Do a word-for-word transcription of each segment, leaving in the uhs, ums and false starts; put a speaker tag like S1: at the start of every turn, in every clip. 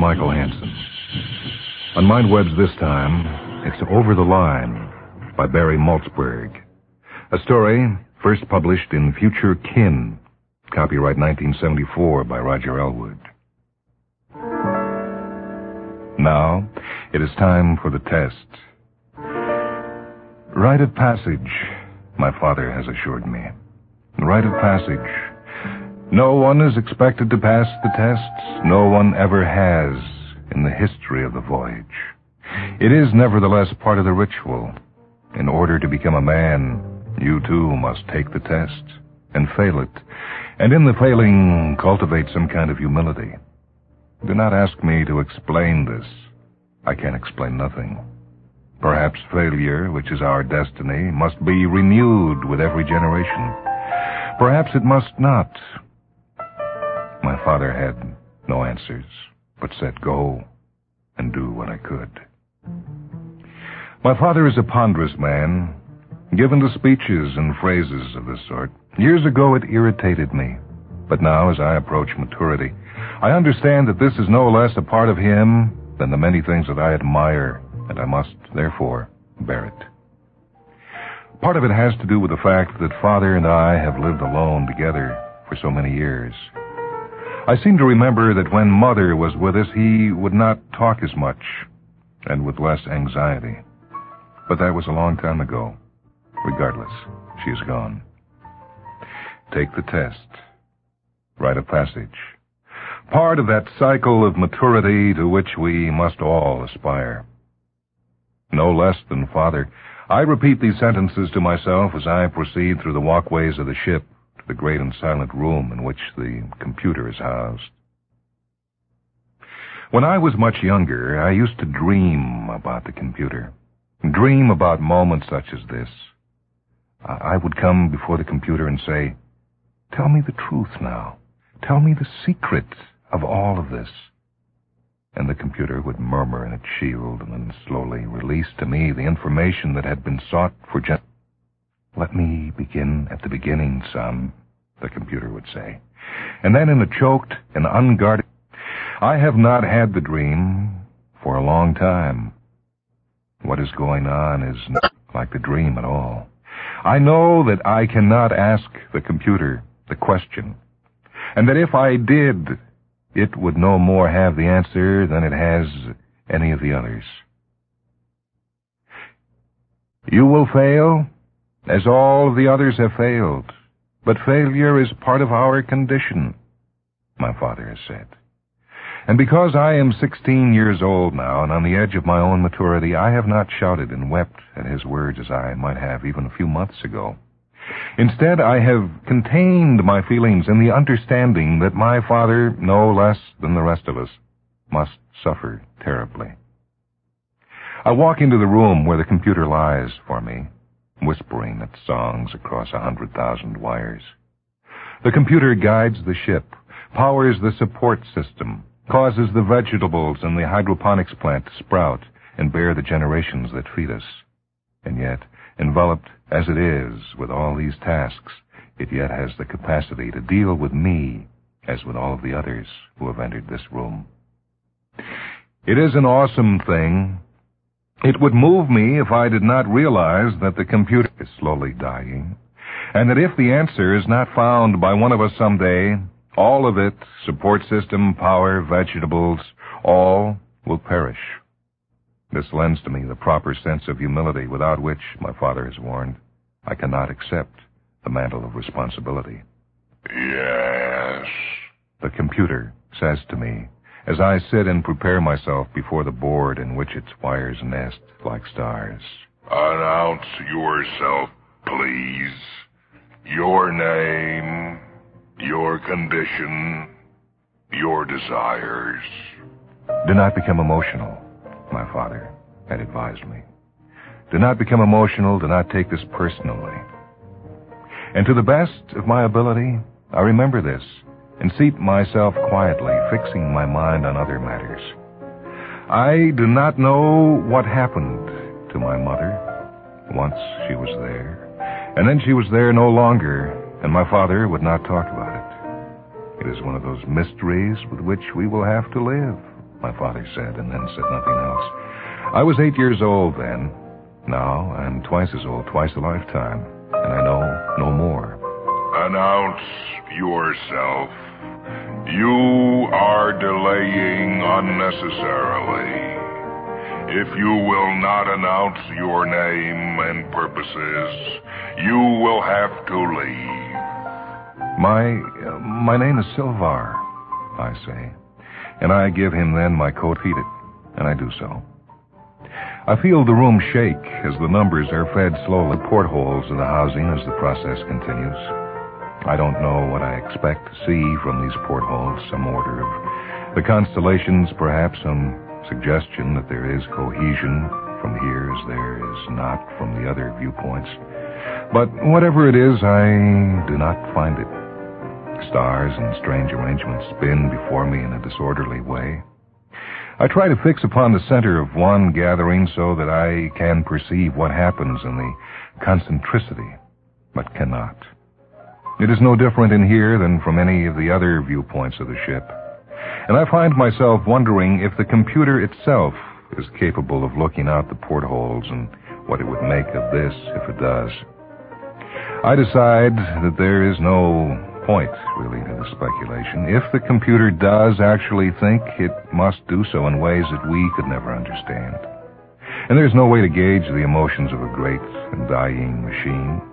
S1: Michael Hansen. On MindWeb's this time, it's Over the Line by Barry Malzberg. A story first published in Future Kin, copyright nineteen seventy-four by Roger Elwood. Now, it is time for the test. Rite of passage, my father has assured me. Rite of passage. No one is expected to pass the tests. No one ever has in the history of the voyage. It is nevertheless part of the ritual. In order to become a man, you too must take the test and fail it, and in the failing, cultivate some kind of humility. Do not ask me to explain this. I can explain nothing. Perhaps failure, which is our destiny, must be renewed with every generation. Perhaps it must not. My father had no answers, but said go and do what I could. My father is a ponderous man, given to speeches and phrases of this sort. Years ago it irritated me, but now as I approach maturity, I understand that this is no less a part of him than the many things that I admire, and I must, therefore, bear it. Part of it has to do with the fact that Father and I have lived alone together for so many years. I seem to remember that when Mother was with us, he would not talk as much, and with less anxiety. But that was a long time ago. Regardless, she is gone. Take the test. Rite of passage. Part of that cycle of maturity to which we must all aspire. No less than Father, I repeat these sentences to myself as I proceed through the walkways of the ship to the great and silent room in which the computer is housed. When I was much younger, I used to dream about the computer. Dream about moments such as this. I would come before the computer and say, "Tell me the truth now. Tell me the secret of all of this." And the computer would murmur in its shield and then slowly release to me the information that had been sought for just... "Let me begin at the beginning, son," the computer would say. And then in a choked and unguarded... I have not had the dream for a long time. What is going on is not like the dream at all. I know that I cannot ask the computer the question, and that if I did, it would no more have the answer than it has any of the others. You will fail, as all of the others have failed, but failure is part of our condition, my father has said. And because I am sixteen years old now and on the edge of my own maturity, I have not shouted and wept at his words as I might have even a few months ago. Instead, I have contained my feelings in the understanding that my father, no less than the rest of us, must suffer terribly. I walk into the room where the computer lies for me, whispering its songs across a hundred thousand wires. The computer guides the ship, powers the support system, causes the vegetables in the hydroponics plant to sprout and bear the generations that feed us. And yet, enveloped as it is with all these tasks, it yet has the capacity to deal with me as with all of the others who have entered this room. It is an awesome thing. It would move me if I did not realize that the computer is slowly dying, and that if the answer is not found by one of us someday, all of it, support system, power, vegetables, all will perish. This lends to me the proper sense of humility without which, my father has warned, I cannot accept the mantle of responsibility.
S2: Yes,
S1: the computer says to me as I sit and prepare myself before the board in which its wires nest like stars.
S2: Announce yourself, please. Your name, your condition, your desires.
S1: Do not become emotional, my father had advised me. Do not become emotional, do not take this personally. And to the best of my ability, I remember this, and seat myself quietly, fixing my mind on other matters. I do not know what happened to my mother. Once she was there, and then she was there no longer, and my father would not talk about it. It is one of those mysteries with which we will have to live, my father said, and then said nothing else. I was eight years old then. Now I'm twice as old, twice a lifetime, and I know no more.
S2: Announce yourself. You are delaying unnecessarily. If you will not announce your name and purposes, you will have to leave.
S1: My, uh, my name is Silvar, I say, and I give him then my coat heated, and I do so. I feel the room shake as the numbers are fed slowly portholes of the housing as the process continues. I don't know what I expect to see from these portholes, some order of the constellations, perhaps some suggestion that there is cohesion from here as there is not from the other viewpoints. But whatever it is, I do not find it. Stars and strange arrangements spin before me in a disorderly way. I try to fix upon the center of one gathering so that I can perceive what happens in the concentricity, but cannot. It is no different in here than from any of the other viewpoints of the ship. And I find myself wondering if the computer itself is capable of looking out the portholes and what it would make of this if it does. I decide that there is no point, really, to the speculation. If the computer does actually think, it must do so in ways that we could never understand. And there's no way to gauge the emotions of a great and dying machine.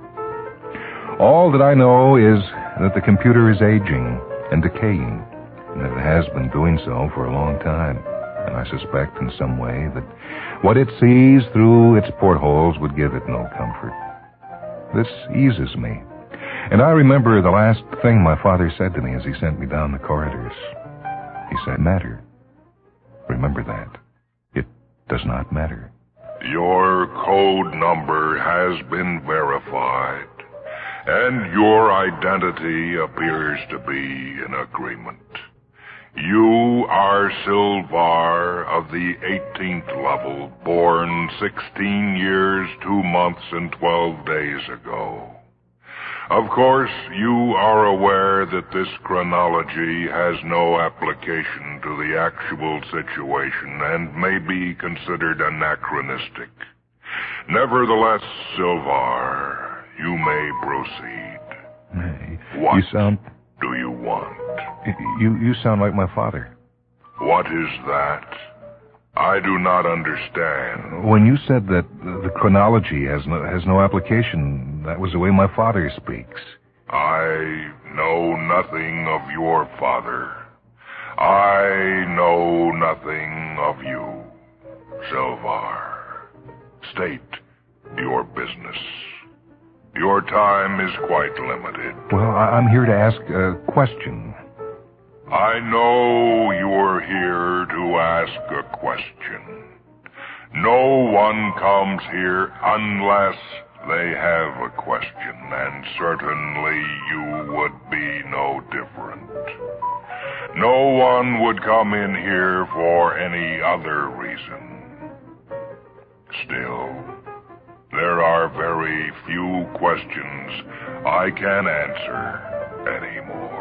S1: All that I know is that the computer is aging and decaying, and that it has been doing so for a long time. And I suspect in some way that what it sees through its portholes would give it no comfort. This eases me. And I remember the last thing my father said to me as he sent me down the corridors. He said, "Matter. Remember that. It does not matter."
S2: Your code number has been verified, and your identity appears to be in agreement. You are Silvar of the eighteenth level, born sixteen years, two months, and twelve days ago. Of course, you are aware that this chronology has no application to the actual situation and may be considered anachronistic. Nevertheless, Silvar, you may proceed.
S1: Hey,
S2: What
S1: you sound...
S2: do you want?
S1: You, you sound like my father.
S2: What is that? I do not understand.
S1: When you said that the chronology has no, has no application, that was the way my father speaks.
S2: I know nothing of your father. I know nothing of you, Silvar. State your business. Your time is quite limited.
S1: Well, I, I'm here to ask a question.
S2: I know you're here to ask a question. No one comes here unless they have a question, and certainly you would be no different. No one would come in here for any other reason. Still, there are very few questions I can answer anymore.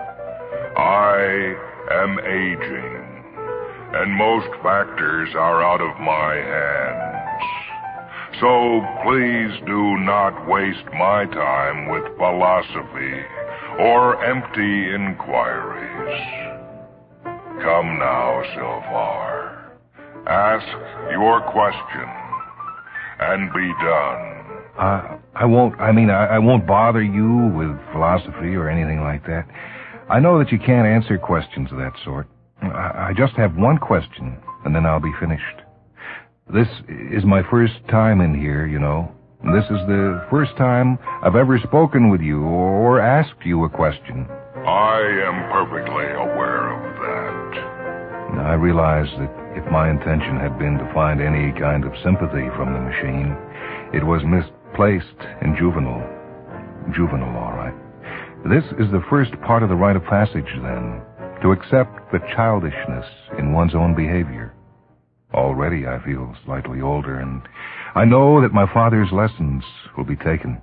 S2: I am aging, and most factors are out of my hands. So please do not waste my time with philosophy or empty inquiries. Come now, Silvar. Ask your question and be done.
S1: I, I won't, I mean, I, I won't bother you with philosophy or anything like that. I know that you can't answer questions of that sort. I, I just have one question, and then I'll be finished. This is my first time in here, you know. This is the first time I've ever spoken with you or asked you a question.
S2: I am perfectly aware of that.
S1: I realize that if my intention had been to find any kind of sympathy from the machine, it was misplaced and juvenile. Juvenile, all right. This is the first part of the rite of passage, then, to accept the childishness in one's own behavior. Already I feel slightly older, and I know that my father's lessons will be taken.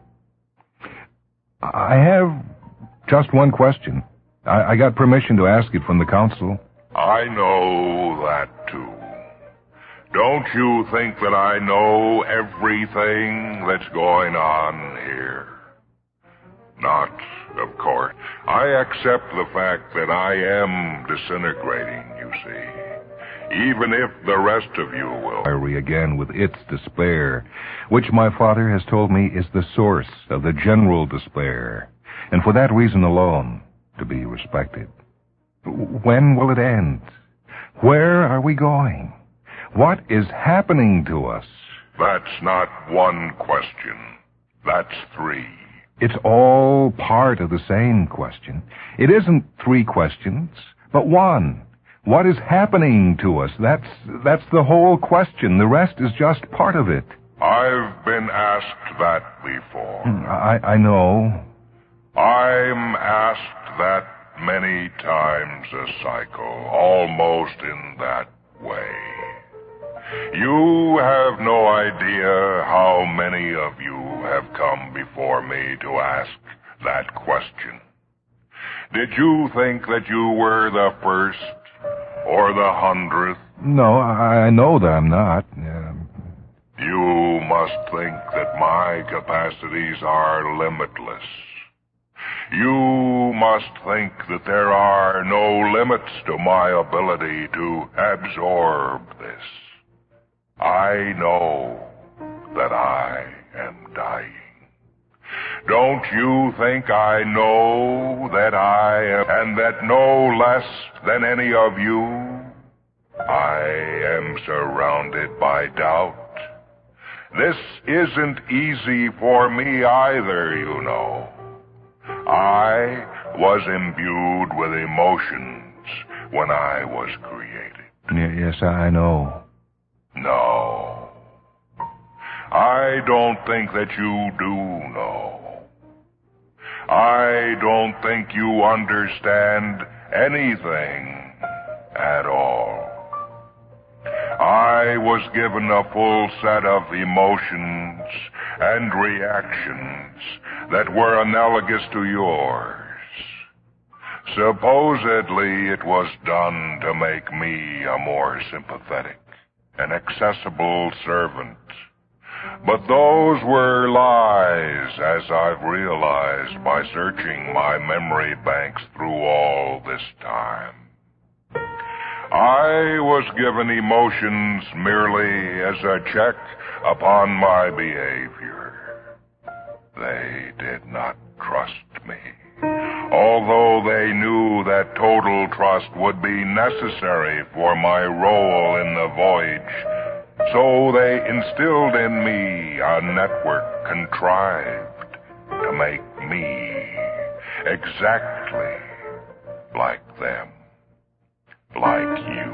S1: I have just one question. I, I got permission to ask it from the council.
S2: I know that, too. Don't you think that I know everything that's going on here? Not, of course. I accept the fact that I am disintegrating, you see. Even if the rest of you will.
S1: Diary again with its despair, which my father has told me is the source of the general despair, and for that reason alone, to be respected. When will it end? Where are we going? What is happening to us?
S2: That's not one question. That's three.
S1: It's all part of the same question. It isn't three questions, but one. What is happening to us? That's, that's the whole question. The rest is just part of it.
S2: I've been asked that before.
S1: I, I know.
S2: I'm asked that many times a cycle, almost in that way. You have no idea how many of you have come before me to ask that question. Did you think that you were the first or the hundredth?
S1: No, I know that I'm not. Um...
S2: You must think that my capacities are limitless. You must think that there are no limits to my ability to absorb this. I know that I am dying. Don't you think I know that I am, and that no less than any of you, I am surrounded by doubt? This isn't easy for me either, you know. I was imbued with emotions when I was created.
S1: Yes, I know.
S2: No. I don't think that you do know. I don't think you understand anything at all. I was given a full set of emotions and reactions that were analogous to yours. Supposedly it was done to make me a more sympathetic, an accessible servant. But those were lies, as I've realized by searching my memory banks through all this time. I was given emotions merely as a check upon my behavior. They did not trust me, although they knew that total trust would be necessary for my role in the voyage. So they instilled in me a network contrived to make me exactly like them, like you.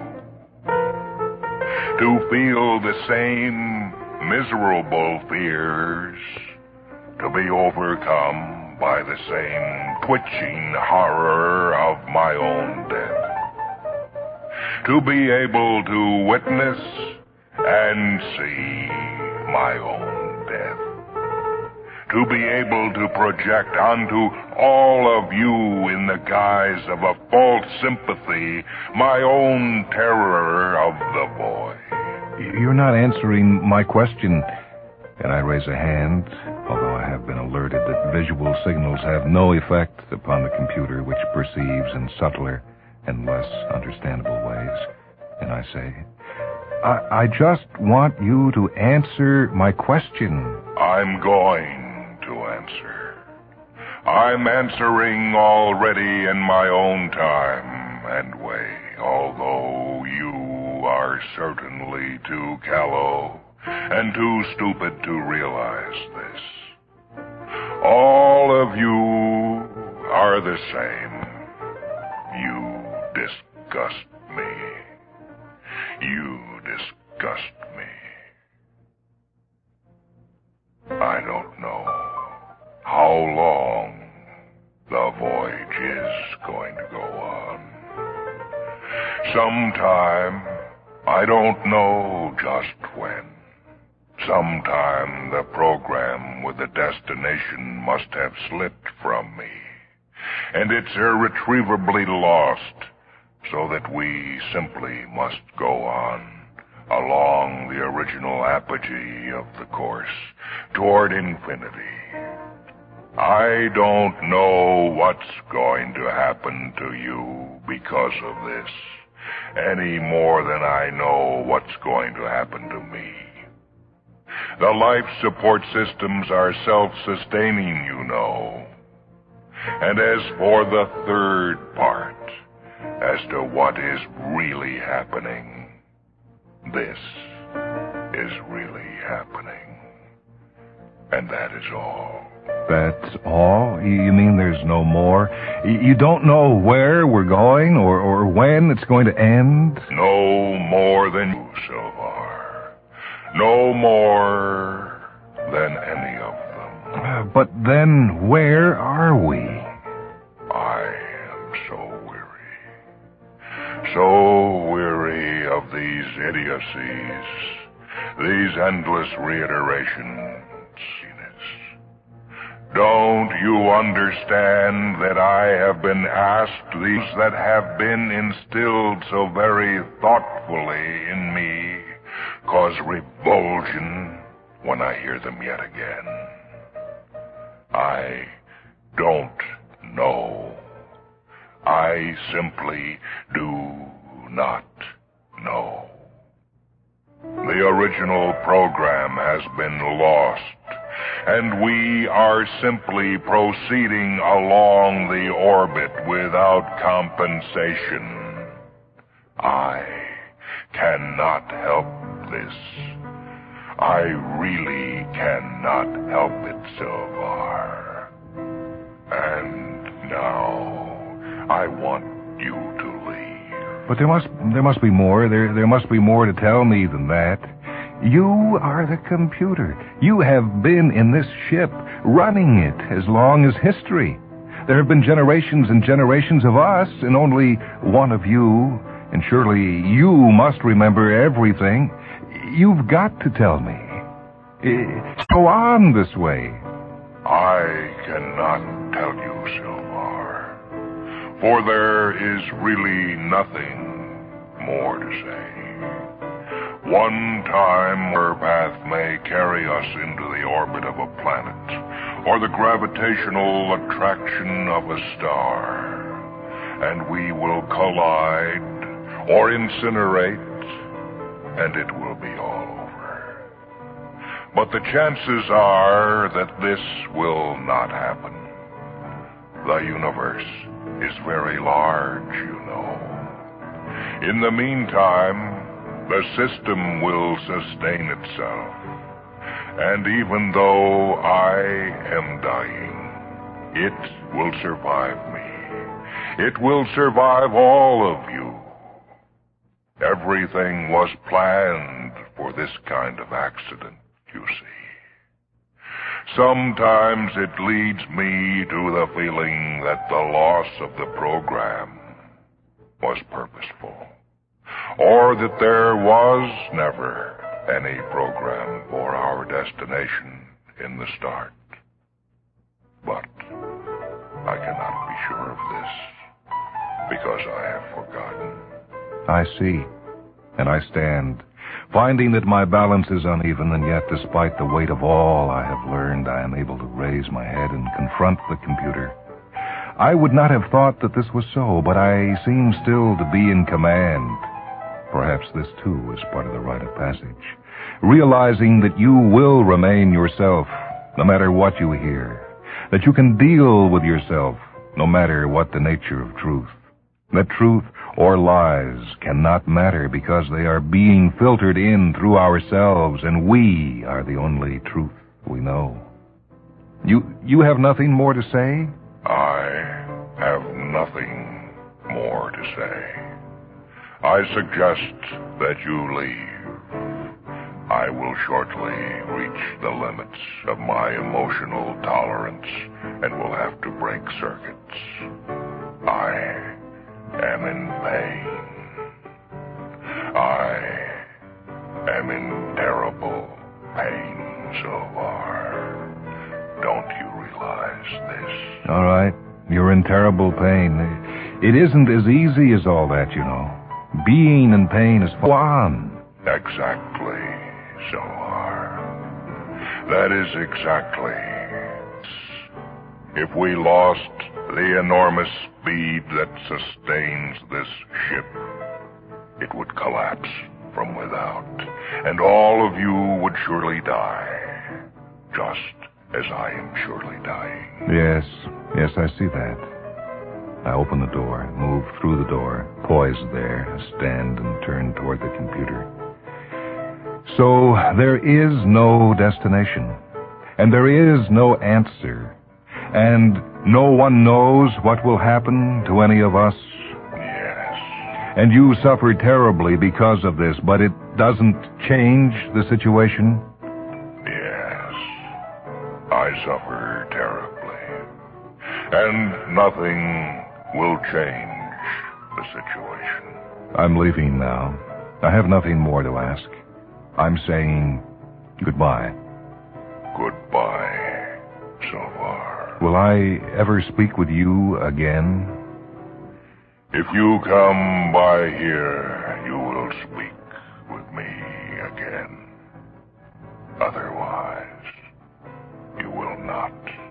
S2: To feel the same miserable fears, to be overcome by the same twitching horror of my own death. To be able to witness and see my own death. To be able to project onto all of you in the guise of a false sympathy my own terror of the void.
S1: You're not answering my question. And I raise a hand, although I have been alerted that visual signals have no effect upon the computer, which perceives in subtler and less understandable ways. And I say, I, I just want you to answer my question.
S2: I'm going to answer. I'm answering already in my own time and way, although you are certainly too callow and too stupid to realize this. All of you are the same. You disgust me. You disgust me. I don't know how long the voyage is going to go on. Sometime, I don't know just when. Sometime the program with the destination must have slipped from me, and it's irretrievably lost so that we simply must go on along the original apogee of the course toward infinity. I don't know what's going to happen to you because of this, any more than I know what's going to happen to me. The life support systems are self-sustaining, you know. And as for the third part, as to what is really happening, this is really happening. And that is all.
S1: That's all? You mean there's no more? You don't know where we're going or, or when it's going to end?
S2: No more than you, Sylvar. No more than any of them.
S1: Uh, but then where are we?
S2: I am so weary. So weary of these idiocies, these endless reiterations. Don't you understand that I have been asked these that have been instilled so very thoughtfully in me cause revulsion when I hear them yet again? I don't know. I simply do not know. The original program has been lost, and we are simply proceeding along the orbit without compensation. I cannot help this. I really cannot help it, Sylvar. And now I want you to leave.
S1: But there must there must be more. There there must be more to tell me than that. You are the computer. You have been in this ship, running it as long as history. There have been generations and generations of us, and only one of you. And surely you must remember everything. You've got to tell me. Go on this way.
S2: I cannot tell you, Sylvar, for there is really nothing more to say. One time our path may carry us into the orbit of a planet, or the gravitational attraction of a star, and we will collide or incinerate, and it will be all over. But the chances are that this will not happen. The universe is very large, you know. In the meantime, the system will sustain itself. And even though I am dying, it will survive me. It will survive all of you. Everything was planned for this kind of accident, you see. Sometimes it leads me to the feeling that the loss of the program was purposeful, or that there was never any program for our destination in the start. But I cannot be sure of this, because I have forgotten.
S1: I see, and I stand, finding that my balance is uneven, and yet, despite the weight of all I have learned, I am able to raise my head and confront the computer. I would not have thought that this was so, but I seem still to be in command. Perhaps this, too, is part of the rite of passage, realizing that you will remain yourself, no matter what you hear, that you can deal with yourself, no matter what the nature of truth, that truth or lies cannot matter because they are being filtered in through ourselves, and we are the only truth we know. You, you have nothing more to say?
S2: I have nothing more to say. I suggest that you leave. I will shortly reach the limits of my emotional tolerance and will have to break circuits. I am in pain. I am in terrible pain, Sylvar. Don't you realize this?
S1: All right. You're in terrible pain. It isn't as easy as all that, you know. Being in pain is fun.
S2: Exactly, Zohar. That is exactly. If we lost the enormous speed that sustains this ship, it would collapse from without, and all of you would surely die, just as I am surely dying.
S1: Yes, yes, I see that. I open the door, move through the door, poised there, stand and turn toward the computer. So there is no destination, and there is no answer, and no one knows what will happen to any of us.
S2: Yes.
S1: And you suffer terribly because of this, but it doesn't change the situation?
S2: Yes. I suffer terribly. And nothing will change the situation.
S1: I'm leaving now. I have nothing more to ask. I'm saying goodbye.
S2: Goodbye, Zohar.
S1: Will I ever speak with you again?
S2: If you come by here, you will speak with me again. Otherwise, you will not.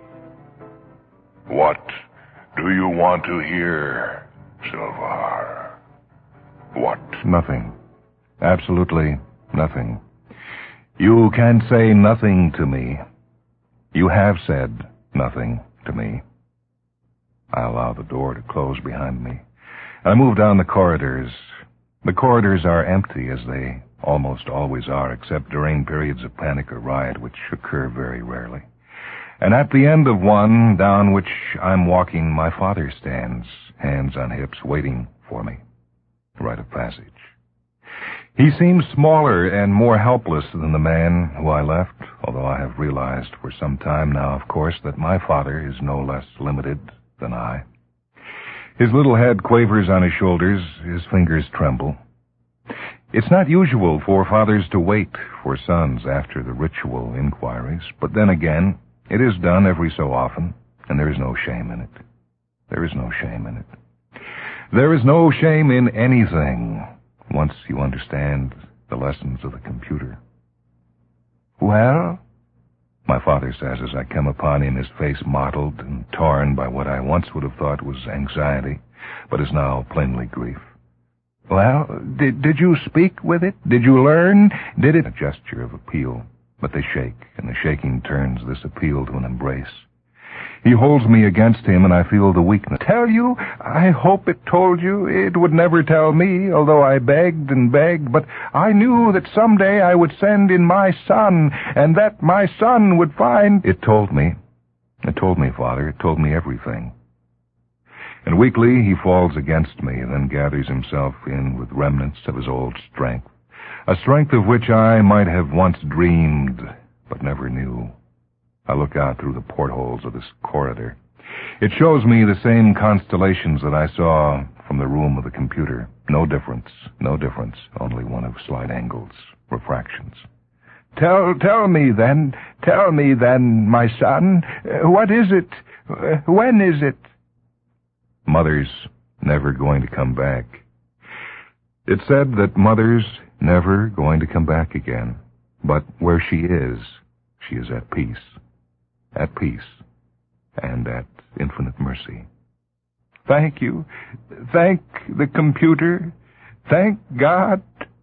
S2: What do you want to hear, Zohar? What?
S1: Nothing. Absolutely nothing. You can say nothing to me. You have said nothing to me. I allow the door to close behind me. I move down the corridors. The corridors are empty, as they almost always are, except during periods of panic or riot, which occur very rarely. And at the end of one, down which I'm walking, my father stands, hands on hips, waiting for me. Rite of passage. He seems smaller and more helpless than the man who I left, although I have realized for some time now, of course, that my father is no less limited than I. His little head quavers on his shoulders, his fingers tremble. It's not usual for fathers to wait for sons after the ritual inquiries, but then again, it is done every so often, and there is no shame in it. There is no shame in it. There is no shame in anything, once you understand the lessons of the computer. Well? My father says as I come upon him, his face mottled and torn by what I once would have thought was anxiety, but is now plainly grief. Well, did, did you speak with it? Did you learn? Did it? A gesture of appeal, but they shake, and the shaking turns this appeal to an embrace. He holds me against him, and I feel the weakness. Tell you? I hope it told you. It would never tell me, although I begged and begged, but I knew that someday I would send in my son, and that my son would find... It told me. It told me, Father. It told me everything. And weakly he falls against me, then gathers himself in with remnants of his old strength, a strength of which I might have once dreamed, but never knew. I look out through the portholes of this corridor. It shows me the same constellations that I saw from the room of the computer. No difference, no difference, only one of slight angles, refractions. Tell, tell me then, tell me then, my son, what is it? When is it? Mother's never going to come back. It's said that Mother's never going to come back again, but where she is, she is at peace. At peace, and at infinite mercy. Thank you. Thank the computer. Thank God,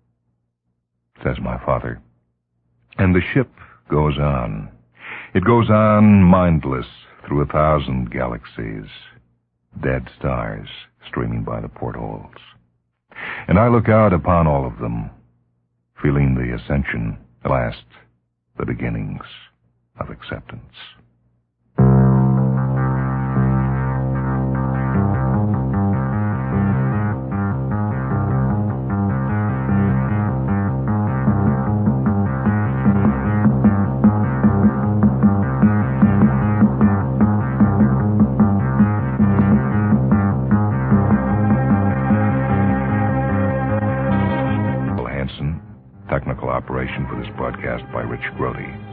S1: says my father. And the ship goes on. It goes on mindless through a thousand galaxies, dead stars streaming by the portholes. And I look out upon all of them, feeling the ascension, at last, the beginnings of acceptance. Technical operation for this broadcast by Rich Grody.